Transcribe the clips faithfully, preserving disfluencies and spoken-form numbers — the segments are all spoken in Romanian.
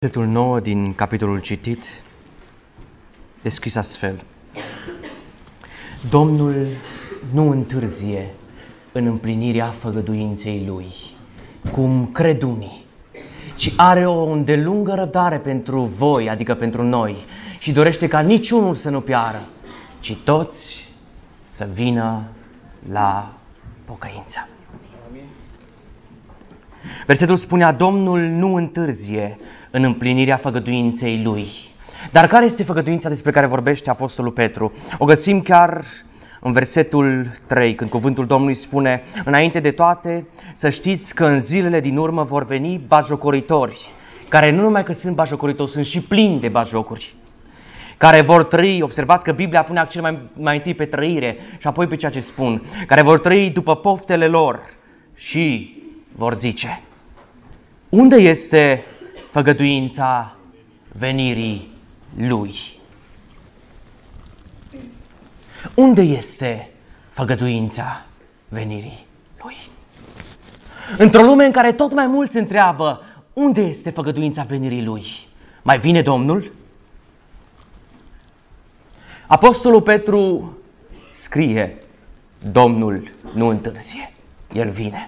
Versetul nouă din capitolul citit e scris astfel: Domnul nu întârzie în împlinirea făgăduinței Lui, cum cred unii, ci are o îndelungă răbdare pentru voi, adică pentru noi, și dorește ca niciunul să nu piară, ci toți să vină la pocăință. Versetul spunea: Domnul nu întârzie în împlinirea făgăduinței Lui. Dar care este făgăduința despre care vorbește Apostolul Petru? O găsim chiar în versetul trei, când cuvântul Domnului spune: înainte de toate, să știți că în zilele din urmă vor veni batjocoritori, care nu numai că sunt batjocoritori, sunt și plini de batjocuri, care vor trăi, observați că Biblia pune accent mai, mai întâi pe trăire și apoi pe ceea ce spun, care vor trăi după poftele lor și vor zice: unde este făgăduința venirii Lui? Unde este făgăduința venirii Lui? Într-o lume în care tot mai mulți întreabă: unde este făgăduința venirii Lui? Mai vine Domnul? Apostolul Petru scrie: Domnul nu întârzie, El vine.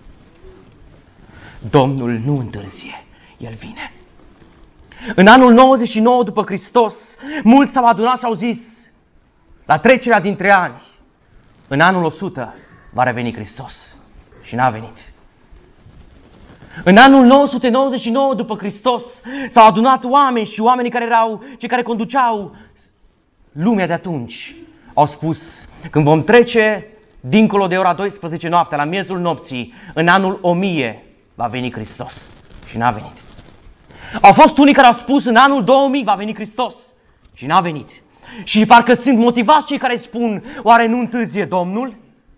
Domnul nu întârzie, El vine. În anul nouăzeci și nouă după Hristos, mulți s-au adunat și au zis, la trecerea dintre ani, în anul o sută va reveni Hristos. Și n-a venit. În anul nouă sute nouăzeci și nouă după Hristos s-au adunat oameni și oamenii care erau cei care conduceau lumea de atunci au spus: când vom trece dincolo de ora douăsprezece noaptea, la miezul nopții, în anul o mie va veni Hristos. Și n-a venit. Au fost unii care au spus: în anul două mii va veni Hristos. Și n-a venit. Și parcă sunt motivați cei care spun: oare nu întârzie Domnul?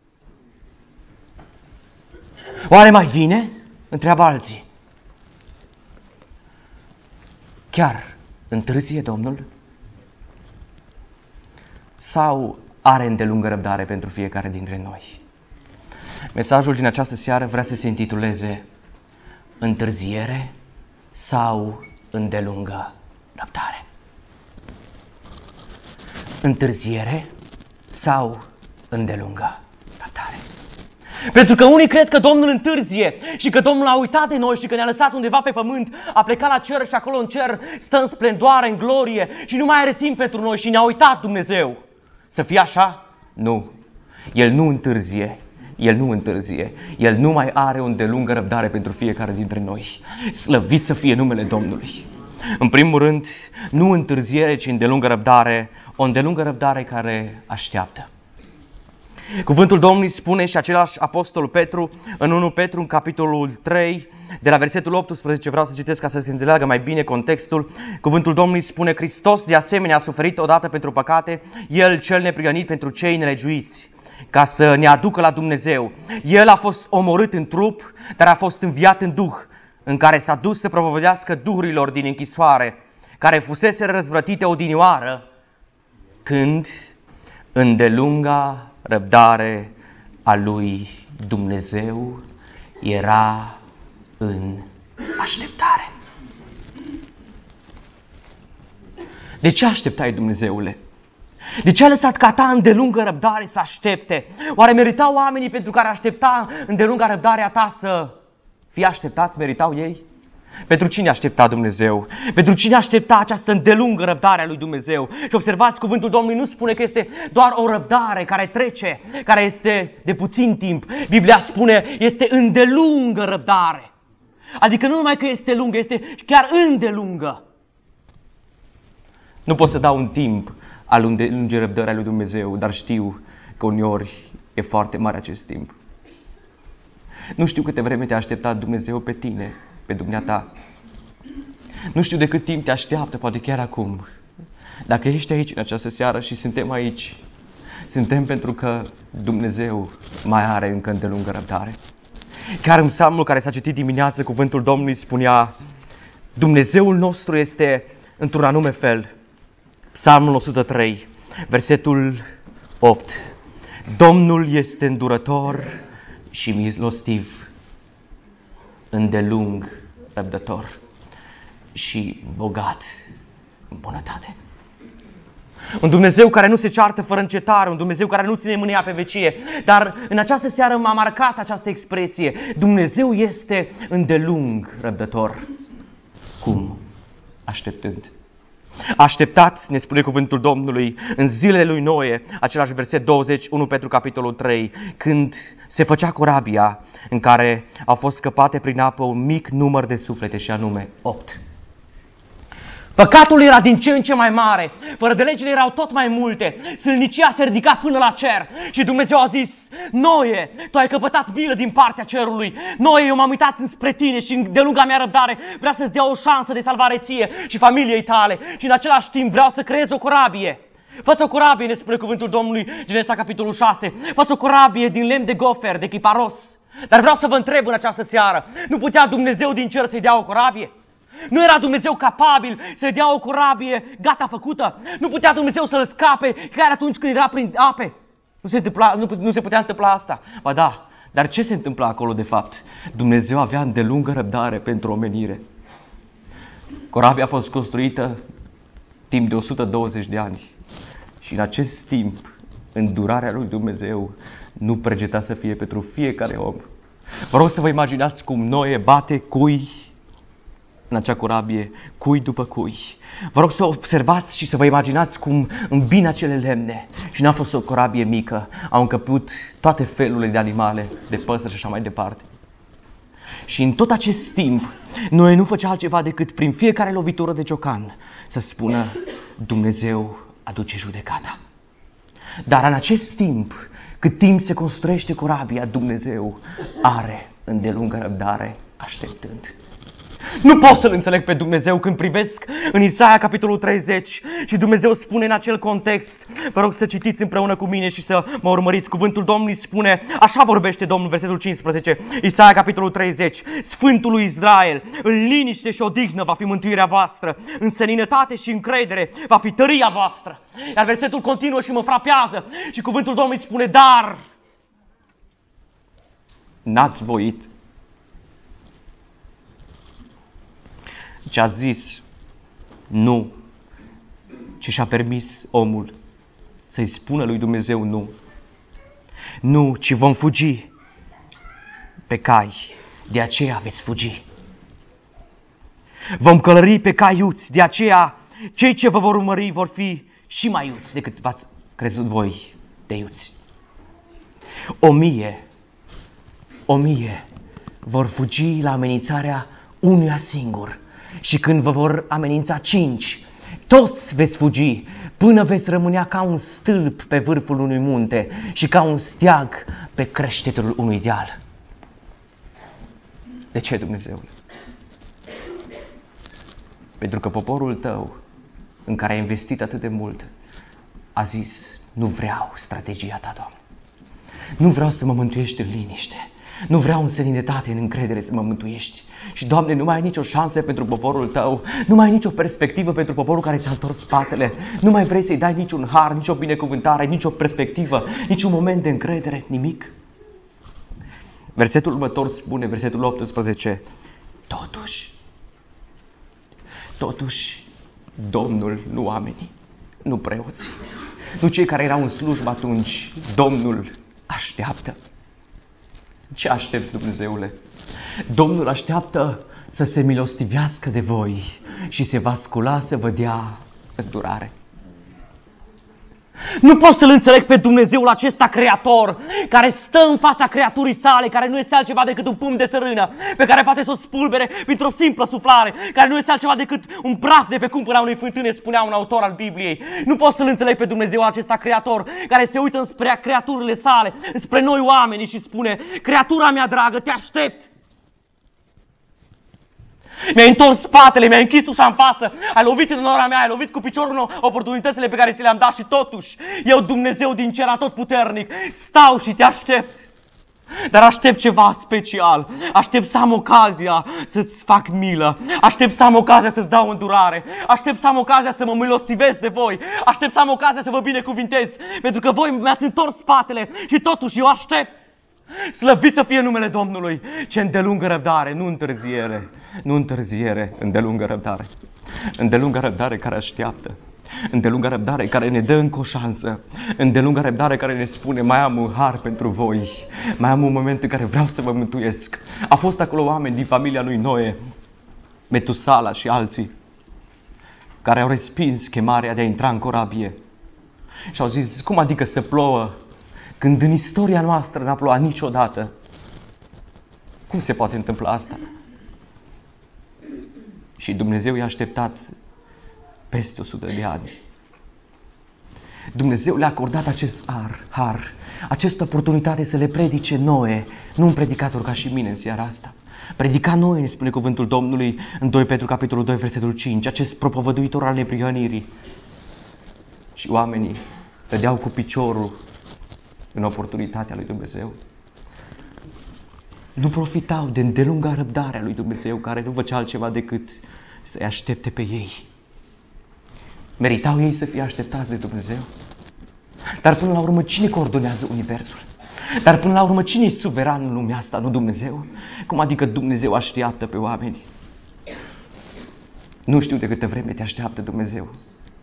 Oare mai vine? Întreabă alții. Chiar întârzie Domnul? Sau are îndelungă răbdare pentru fiecare dintre noi? Mesajul din această seară vrea să se intituleze: întârziere sau îndelungă răbdare? Întârziere sau îndelungă răbdare? Pentru că unii cred că Domnul întârzie și că Domnul a uitat de noi și că ne-a lăsat undeva pe pământ, a plecat la cer și acolo în cer stă în splendoare, în glorie și nu mai are timp pentru noi și ne-a uitat Dumnezeu. Să fie așa? Nu. El nu întârzie. El nu întârzie. El nu mai are o îndelungă răbdare pentru fiecare dintre noi. Slăvit să fie numele Domnului. În primul rând, nu întârziere, ci îndelungă răbdare. O îndelungă răbdare care așteaptă. Cuvântul Domnului spune, și același Apostol Petru, în întâi Petru, în capitolul trei, de la versetul optsprezece, vreau să citesc ca să se înțeleagă mai bine contextul. Cuvântul Domnului spune: Hristos de asemenea a suferit odată pentru păcate, El cel neprihănit pentru cei nelegiuiți, ca să ne aducă la Dumnezeu. El a fost omorât în trup, dar a fost înviat în duh, în care s-a dus să propovădească duhurilor din închisoare, care fusese răzvrătite odinioară, când îndelunga răbdare a lui Dumnezeu era în așteptare. De ce așteptai, Dumnezeule? De ce a lăsat ca ta îndelungă răbdare să aștepte? Oare meritau oamenii pentru care aștepta îndelunga răbdarea ta să fie așteptați? Meritau ei? Pentru cine aștepta Dumnezeu? Pentru cine aștepta această îndelungă răbdare a lui Dumnezeu? Și observați, cuvântul Domnului nu spune că este doar o răbdare care trece, care este de puțin timp. Biblia spune: este îndelungă răbdare. Adică nu numai că este lungă, este chiar îndelungă. Nu pot să dau un timp al îndelungii răbdării a lui Dumnezeu, dar știu că uneori e foarte mare acest timp. Nu știu câte vreme te-a așteptat Dumnezeu pe tine, pe dumneata. Nu știu de cât timp te așteaptă, poate chiar acum. Dacă ești aici în această seară și suntem aici, suntem pentru că Dumnezeu mai are încă îndelungă răbdare. Chiar în psalmul care s-a citit dimineață, cuvântul Domnului spunea: Dumnezeul nostru este într-un anume fel. Psalmul o sută trei, versetul opt. Domnul este îndurător și milostiv, îndelung răbdător. și bogat în bunătate. Un Dumnezeu care nu se ceartă fără încetare, un Dumnezeu care nu ține mânia pe vecie. Dar în această seară m-a marcat această expresie. Dumnezeu este îndelung răbdător. Cum? Așteptând. Așteptați, ne spune cuvântul Domnului, în zilele lui Noe, același verset douăzeci, unu Petru capitolul trei, când se făcea corabia în care au fost scăpate prin apă un mic număr de suflete, și anume opt. Păcatul era din ce în ce mai mare, fără de legile erau tot mai multe, sâlnicia se ridica până la cer și Dumnezeu a zis: Noe, tu ai căpătat milă din partea cerului, Noe, eu m-am uitat înspre tine și de lunga mea răbdare vreau să-ți dea o șansă de salvare ție și familiei tale și în același timp vreau să creez o corabie. Fă-ți o corabie, ne spune cuvântul Domnului, Genesa capitolul șase, fă-ți o corabie din lemn de gofer, de chiparos. Dar vreau să vă întreb în această seară, nu putea Dumnezeu din cer să-i dea o corabie? Nu era Dumnezeu capabil să-i dea o corabie gata făcută? Nu putea Dumnezeu să-l scape chiar atunci când era prin ape? Nu se, întâmpla, nu, nu se putea întâmpla asta. Ba da, dar ce se întâmpla acolo de fapt? Dumnezeu avea îndelungă răbdare pentru omenire. Corabia a fost construită timp de o sută douăzeci de ani. Și în acest timp, îndurarea lui Dumnezeu nu pregeta să fie pentru fiecare om. Vă rog să vă imaginați cum Noe bate cui în acea corabie, cui după cui. Vă rog să observați și să vă imaginați cum îmbină acele lemne. Și n-a fost o corabie mică, au încăput toate felurile de animale, de păsări și așa mai departe. Și în tot acest timp, Noe nu făcea altceva decât prin fiecare lovitură de ciocan să spună: Dumnezeu aduce judecata. Dar în acest timp, cât timp se construiește corabia, Dumnezeu are îndelungă răbdare așteptând. Nu pot să-L înțeleg pe Dumnezeu când privesc în Isaia capitolul treizeci și Dumnezeu spune în acel context, vă rog să citiți împreună cu mine și să mă urmăriți, cuvântul Domnului spune, așa vorbește Domnul, versetul cincisprezece, Isaia capitolul treizeci, Sfântul lui Israel, în liniște și odihnă va fi mântuirea voastră, în seninătate și încredere va fi tăria voastră. Iar versetul continuă și mă frapează și cuvântul Domnului spune, dar n-ați voit. Ce a zis nu, ce și-a permis omul să-i spună lui Dumnezeu nu. Nu, ci vom fugi pe cai, de aceea veți fugi. Vom călări pe cai iuți, de aceea cei ce vă vor urmări vor fi și mai iuți decât v-ați crezut voi de iuți. O mie, o mie vor fugi la amenințarea unuia singur. Și când vă vor amenința cinci, toți veți fugi până veți rămânea ca un stâlp pe vârful unui munte și ca un steag pe creștetul unui deal. De ce, Dumnezeule? Pentru că poporul tău, în care ai investit atât de mult, a zis, nu vreau strategia ta, Doamne. Nu vreau să mă mântuiești în liniște. Nu vreau în seninătate, în încredere să mă mântuiești. Și, Doamne, nu mai ai nicio șansă pentru poporul Tău, nu mai ai nicio perspectivă pentru poporul care ți-a întors spatele, nu mai vrei să-i dai niciun har, nicio binecuvântare, nicio perspectivă, niciun moment de încredere, nimic. Versetul următor spune, versetul optsprezece, totuși, totuși, Domnul, nu oamenii, nu preoții, nu cei care erau în slujbă atunci, Domnul așteaptă. Ce aștepți, Dumnezeule? Domnul așteaptă să se milostivească de voi și se va scula să vă dea îndurare. Nu pot să-L înțeleg pe Dumnezeul acesta creator, care stă în fața creaturii sale, care nu este altceva decât un pumn de țărână, pe care poate să o spulbere printr-o simplă suflare, care nu este altceva decât un praf de pe cumpăna unei fântâne, spunea un autor al Bibliei. Nu pot să-L înțeleg pe Dumnezeul acesta creator, care se uită înspre creaturile sale, înspre noi oamenii și spune, creatura mea dragă, te aștept. Mi-ai întors spatele, mi-ai închis ușa în față, ai lovit în ora mea, ai lovit cu piciorul oportunitățile pe care ți le-am dat și totuși, eu, Dumnezeu din cer atotputernic, stau și te aștept. Dar aștept ceva special, aștept să am ocazia să-ți fac milă, aștept să am ocazia să-ți dau îndurare, aștept să am ocazia să mă milostivesc de voi, aștept să am ocazia să vă binecuvintez, pentru că voi mi-ați întors spatele și totuși eu aștept. Slăvit să fie numele Domnului. Ce îndelungă răbdare, nu întârziere. Nu întârziere, îndelungă răbdare. Îndelungă răbdare care așteaptă. Îndelungă răbdare care ne dă încă o șansă. Îndelungă răbdare care ne spune: mai am un har pentru voi. Mai am un moment în care vreau să vă mântuiesc. A fost acolo oameni din familia lui Noe, Metusala și alții, care au respins chemarea de a intra în corabie. Și au zis: cum adică să plouă când în istoria noastră n-a plouat niciodată? Cum se poate întâmpla asta? Și Dumnezeu i-a așteptat peste o sută de ani. Dumnezeu le-a acordat acest har, har, această oportunitate să le predice Noe, nu un predicator ca și mine în seara asta. Predica Noe, ne spune cuvântul Domnului în doi Petru, capitolul doi, versetul cinci, acest propovăduitor al neprihănirii. Și oamenii dădeau cu piciorul în oportunitatea lui Dumnezeu. Nu profitau de îndelunga răbdarea lui Dumnezeu, care nu făcea altceva decât să-i aștepte pe ei. Meritau ei să fie așteptați de Dumnezeu? Dar până la urmă, cine coordonează universul? Dar până la urmă, cine e suveran în lumea asta, nu Dumnezeu? Cum adică Dumnezeu așteaptă pe oameni? Nu știu de câte vreme te așteaptă Dumnezeu.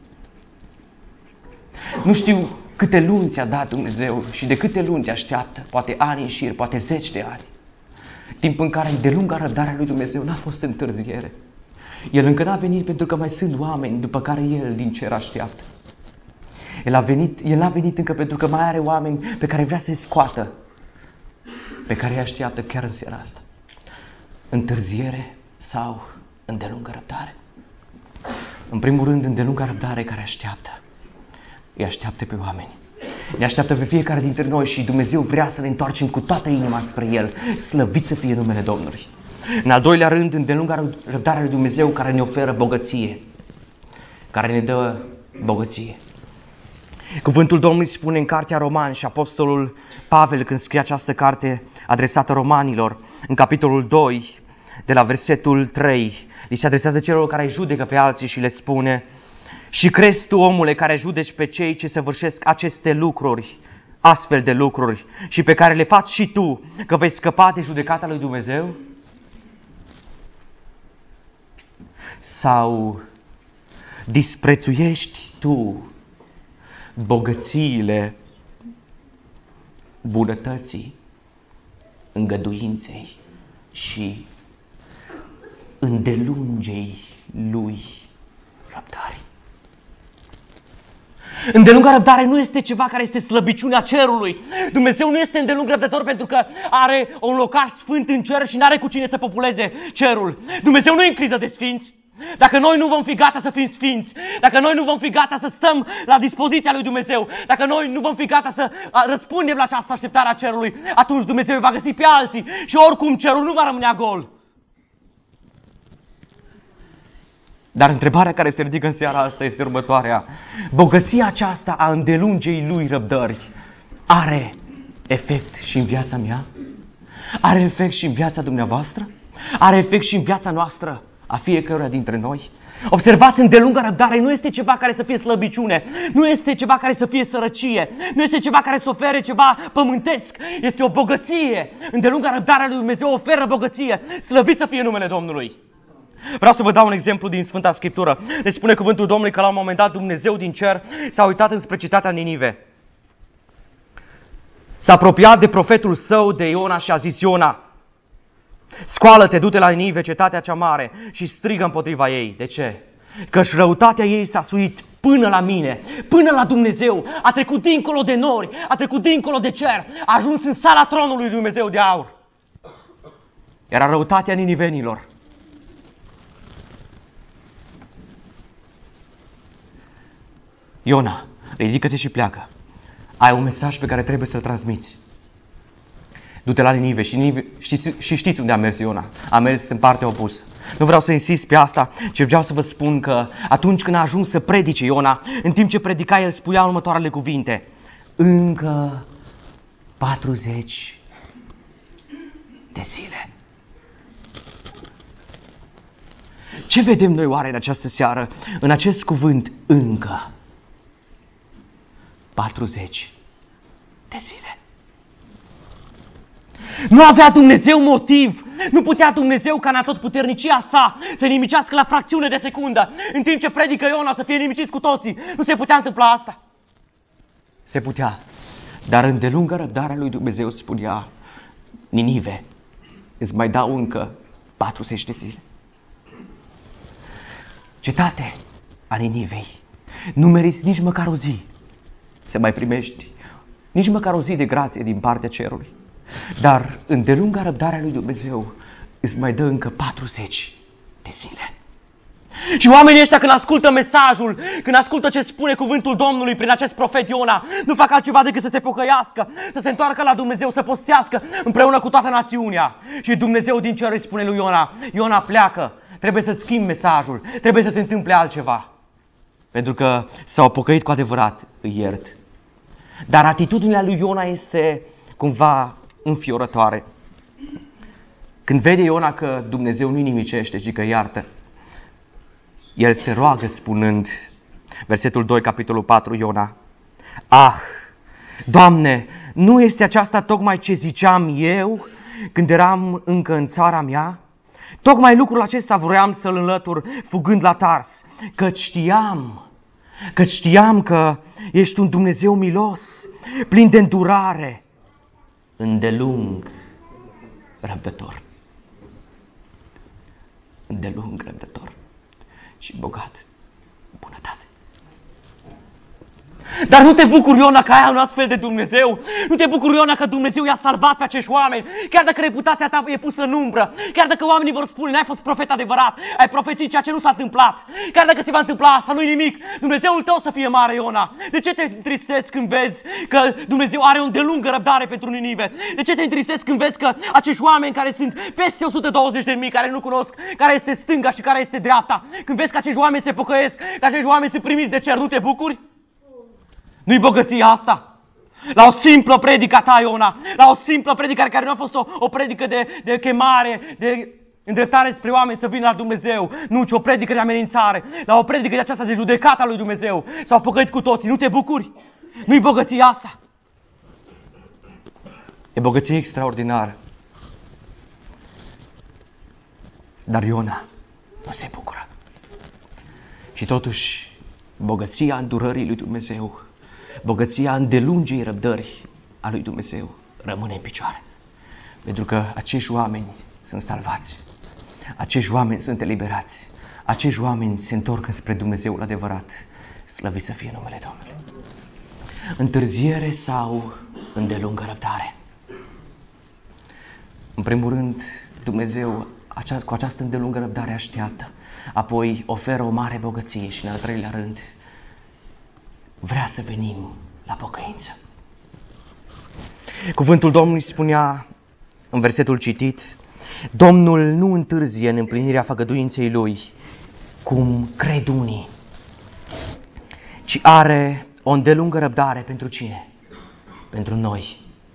Nu știu câte luni ți-a dat Dumnezeu și de câte luni te așteaptă, poate ani în șir, poate zeci de ani. Timp în care de lunga răbdarea lui Dumnezeu n-a fost întârziere. El încă n-a venit pentru că mai sunt oameni după care El din cer așteaptă. El a venit, El n-a venit încă pentru că mai are oameni pe care vrea să-i scoată, pe care îi așteaptă chiar în seara asta. Întârziere sau îndelungă răbdare? În primul rând, îndelungă răbdare care așteaptă. Îi așteaptă pe oameni. Ne așteaptă pe fiecare dintre noi și Dumnezeu vrea să ne întoarcem cu toată inima spre El. Slăvit să fie numele Domnului. În al doilea rând, îndelunga răbdarea lui Dumnezeu care ne oferă bogăție. Care ne dă bogăție. Cuvântul Domnului spune în cartea Romani și apostolul Pavel, când scrie această carte adresată romanilor, în capitolul doi, de la versetul trei, li se adresează celor care îi judecă pe alții și le spune: și crezi tu, omule, care judeci pe cei ce săvârșesc aceste lucruri, astfel de lucruri, și pe care le faci și tu, că vei scăpa de judecata lui Dumnezeu? Sau disprețuiești tu bogățiile bunătății, îngăduinței și îndelungei lui răbdare? Îndelunga răbdare nu este ceva care este slăbiciunea cerului. Dumnezeu nu este îndelung răbdător pentru că are un locaș sfânt în cer și nu are cu cine să populeze cerul. Dumnezeu nu e în criză de sfinți. Dacă noi nu vom fi gata să fim sfinți, dacă noi nu vom fi gata să stăm la dispoziția lui Dumnezeu, dacă noi nu vom fi gata să răspundem la această așteptare a cerului, atunci Dumnezeu va găsi pe alții și oricum cerul nu va rămâne gol. Dar întrebarea care se ridică în seara asta este următoarea. Bogăția aceasta a îndelungei lui răbdări are efect și în viața mea? Are efect și în viața dumneavoastră? Are efect și în viața noastră, a fiecăruia dintre noi? Observați, îndelunga răbdare nu este ceva care să fie slăbiciune, nu este ceva care să fie sărăcie, nu este ceva care să ofere ceva pământesc, este o bogăție. Îndelunga răbdare lui Dumnezeu oferă bogăție. Slăvit să fie numele Domnului. Vreau să vă dau un exemplu din Sfânta Scriptură. Ne spune cuvântul Domnului că la un moment dat Dumnezeu din cer s-a uitat înspre cetatea Ninive. S-a apropiat de profetul său, de Iona, și a zis: Iona, scoală-te, du-te la Ninive, cetatea cea mare, și strigă împotriva ei. De ce? Căci răutatea ei s-a suit până la mine, până la Dumnezeu, a trecut dincolo de nori, a trecut dincolo de cer, a ajuns în sala tronului lui Dumnezeu de aur. Era răutatea ninivenilor. Iona, ridică-te și pleacă. Ai un mesaj pe care trebuie să-l transmiți. Du-te la Ninive și, Ninive, știți, și știți unde a mers Iona. A mers în partea opusă. Nu vreau să insist pe asta, ci vreau să vă spun că atunci când a ajuns să predice Iona, în timp ce predica, el spunea următoarele cuvinte: încă patruzeci de zile. Ce vedem noi oare în această seară, în acest cuvânt încă? patruzeci de zile. Nu avea Dumnezeu motiv. Nu putea Dumnezeu ca în atotputernicia sa să nimicească la fracțiune de secundă, în timp ce predică Iona să fie nimiciți cu toții. Nu se putea întâmpla asta. Se putea. Dar îndelungă răbdarea lui Dumnezeu spunea: Ninive, îți mai dau încă patruzeci de zile. Cetate a Ninivei, nu meriți nici măcar o zi să mai primești nici măcar o zi de grație din partea cerului. Dar îndelunga răbdarea lui Dumnezeu îți mai dă încă patruzeci de zile. Și oamenii ăștia, când ascultă mesajul, când ascultă ce spune cuvântul Domnului prin acest profet Iona, nu fac altceva decât să se pocăiască, să se întoarcă la Dumnezeu, să postească împreună cu toată națiunea. Și Dumnezeu din cer îi spune lui Iona: Iona, pleacă, trebuie să-ți schimbi mesajul, trebuie să se întâmple altceva. Pentru că s-au pocăit cu adevărat, îi iert. Dar atitudinea lui Iona este cumva înfiorătoare. Când vede Iona că Dumnezeu nu-i nimicește, ci că iartă, el se roagă spunând, versetul doi, capitolul patru, Iona: Ah, Doamne, nu este aceasta tocmai ce ziceam eu când eram încă în țara mea? Tocmai lucrul acesta vroiam să-l înlătur fugând la Tars, căci știam, căci știam că ești un Dumnezeu milos, plin de îndurare, îndelung răbdător. Îndelung răbdător și bogat în bunătate. Dar nu te bucuri, Iona, că ai un astfel de Dumnezeu? Nu te bucuri, Iona, că Dumnezeu i-a salvat pe acești oameni? Chiar dacă reputația ta e pusă în umbră, chiar dacă oamenii vor spune: n-ai fost profet adevărat, ai profețit ceea ce nu s-a întâmplat, chiar dacă se va întâmpla asta, nu-i nimic, Dumnezeul tău să fie mare, Iona. De ce te întristezi când vezi că Dumnezeu are o îndelungă răbdare pentru Ninive? De ce te întristezi când vezi că acești oameni care sunt peste o sută douăzeci de mii, care nu cunosc care este stânga și care este dreapta, când vezi că acești oameni se pocăiesc, că acești oameni sunt primiți de cer, nu te bucuri? Nu-i bogăția asta? La o simplă predică a ta, Iona, la o simplă predică care nu a fost o, o predică de, de chemare, de îndreptare spre oameni să vină la Dumnezeu, nu, ci o predică de amenințare, la o predică de aceasta de judecată a lui Dumnezeu. S-au pocăit cu toții, nu te bucuri? Nu-i bogăția asta? E bogăție extraordinară. Dar Iona nu se bucură. Și totuși, bogăția îndurării lui Dumnezeu, bogăția îndelungei răbdări a lui Dumnezeu rămâne în picioare. Pentru că acești oameni sunt salvați, acești oameni sunt eliberați, acești oameni se întorc spre Dumnezeul adevărat. Slăvit să fie numele Domnului. Întârziere sau îndelungă răbdare? În primul rând, Dumnezeu cu această îndelungă răbdare așteaptă, apoi oferă o mare bogăție și, în al treilea rând, vrea să venim la pocăință. Cuvântul Domnului spunea în versetul citit: Domnul nu întârzie în împlinirea făgăduinței Lui, cum cred unii, ci are o îndelungă răbdare pentru cine? Pentru noi.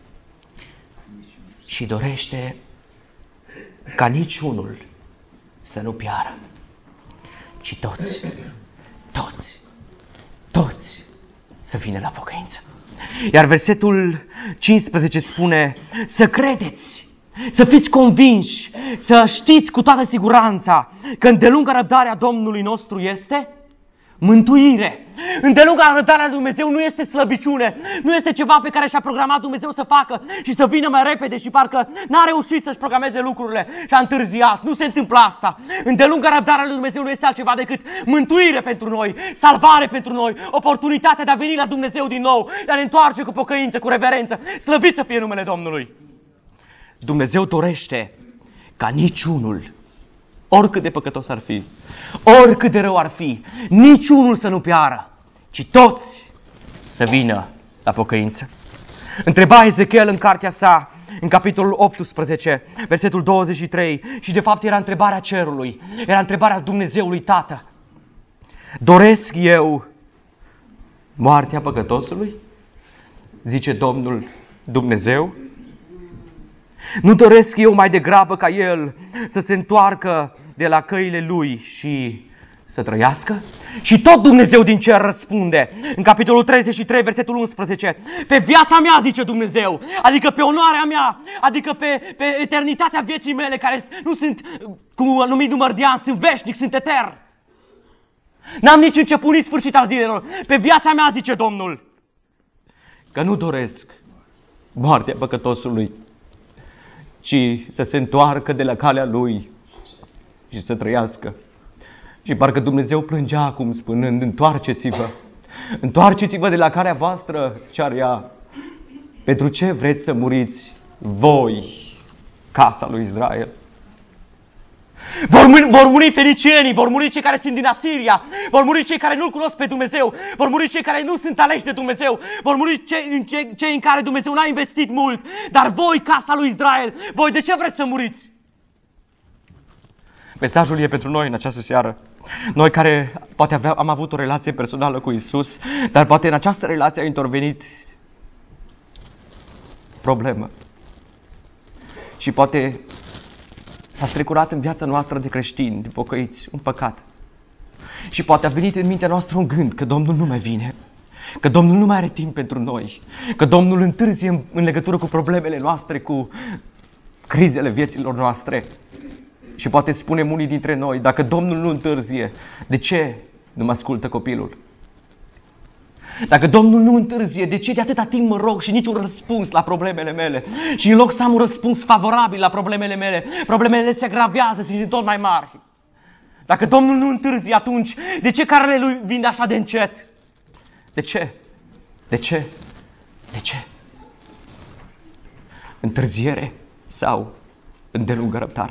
Și dorește ca niciunul să nu piară, ci toți, toți, toți să vină la pocăință. Iar versetul cincisprezece spune: să credeți, să fiți convinși, să știți cu toată siguranța că îndelunga răbdarea Domnului nostru este mântuire. Îndelunga răbdarea lui Dumnezeu nu este slăbiciune, nu este ceva pe care și-a programat Dumnezeu să facă și să vină mai repede și parcă n-a reușit să-și programeze lucrurile și a întârziat. Nu se întâmplă asta. Îndelunga răbdarea lui Dumnezeu nu este altceva decât mântuire pentru noi, salvare pentru noi, oportunitatea de a veni la Dumnezeu din nou, de a ne întoarce cu pocăință, cu reverență. Slăvit să fie numele Domnului. Dumnezeu dorește ca niciunul, oricât de păcătos ar fi, oricât de rău ar fi, niciunul să nu piară, ci toți să vină la pocăință. Întreba Ezechiel în cartea sa, în capitolul optsprezece, versetul douăzeci și trei, și de fapt era întrebarea cerului, era întrebarea Dumnezeului Tată: doresc eu moartea păcătosului? Zice Domnul Dumnezeu. Nu doresc eu mai degrabă ca el să se întoarcă de la căile lui și să trăiască? Și tot Dumnezeu din cer răspunde. În capitolul treizeci și trei, versetul unsprezece. Pe viața mea, zice Dumnezeu, adică pe onoarea mea, adică pe, pe eternitatea vieții mele, care nu sunt cu un anumit număr de ani, sunt veșnic, sunt etern. N-am nici început, nici sfârșit al zilelor. Pe viața mea, zice Domnul, că nu doresc moartea păcătosului, ci să se întoarcă de la calea lui și să trăiască. Și parcă Dumnezeu plângea acum spunând, întoarceți-vă, întoarceți-vă de la calea voastră cea rea. Pentru ce vreți să muriți voi, casa lui Israel? Vor muri, vor muri fenicienii, vor muri cei care sunt din Asiria, vor muri cei care nu-L cunosc pe Dumnezeu, vor muri cei care nu sunt aleși de Dumnezeu, vor muri cei, cei, cei în care Dumnezeu n-a investit mult. Dar voi, casa lui Israel, voi de ce vreți să muriți? Mesajul e pentru noi în această seară. Noi care poate avea, am avut o relație personală cu Isus, dar poate în această relație a intervenit problemă. Și poate s-a strecurat în viața noastră de creștini, de pocăiți, un păcat. Și poate a venit în mintea noastră un gând că Domnul nu mai vine, că Domnul nu mai are timp pentru noi, că Domnul întârzie în, în legătură cu problemele noastre, cu crizele vieților noastre. Și poate spunem unii dintre noi, dacă Domnul nu întârzie, de ce nu mă ascultă copilul? Dacă Domnul nu întârzie, de ce de atâta timp mă rog și niciun răspuns la problemele mele? Și în loc să am un răspuns favorabil la problemele mele, problemele se agravează și sunt tot mai mari. Dacă Domnul nu întârzie, atunci de ce carele lui vin așa de încet? De ce? De ce? De ce? Întârziere sau îndelungă răbdare?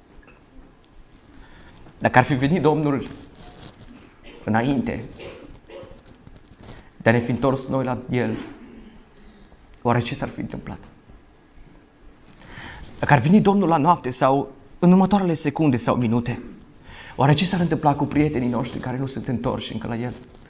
Dacă ar fi venit Domnul înainte de a ne fi întors noi la El, oare ce s-ar fi întâmplat? Dacă ar veni Domnul la noapte sau în următoarele secunde sau minute, oare ce s-ar întâmpla cu prietenii noștri care nu sunt întorși încă la El?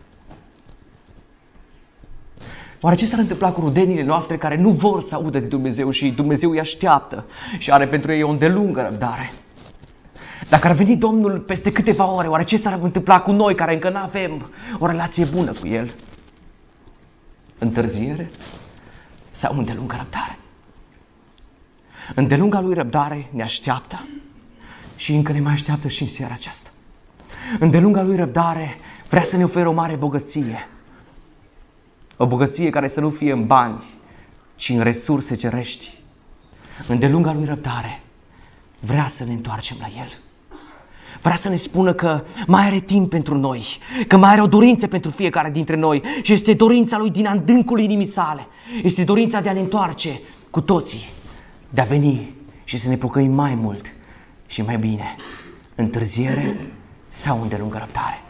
Oare ce s-ar întâmpla cu rudenile noastre care nu vor să audă de Dumnezeu și Dumnezeu îi așteaptă și are pentru ei o îndelungă răbdare? Dacă ar veni Domnul peste câteva ore, oare ce s-ar întâmpla cu noi care încă nu avem o relație bună cu El? Întârziere sau îndelungă răbdare? Îndelunga lui răbdare ne așteaptă și încă ne mai așteaptă și în seara aceasta. Îndelunga lui răbdare vrea să ne ofere o mare bogăție. O bogăție care să nu fie în bani, ci în resurse cerești. Îndelunga lui răbdare vrea să ne întoarcem la El. Vrea să ne spună că mai are timp pentru noi, că mai are o dorință pentru fiecare dintre noi și este dorința Lui din adâncul inimii sale. Este dorința de a ne întoarce cu toții, de a veni și să ne pocăim mai mult și mai bine. Întârziere sau îndelungă răbdare?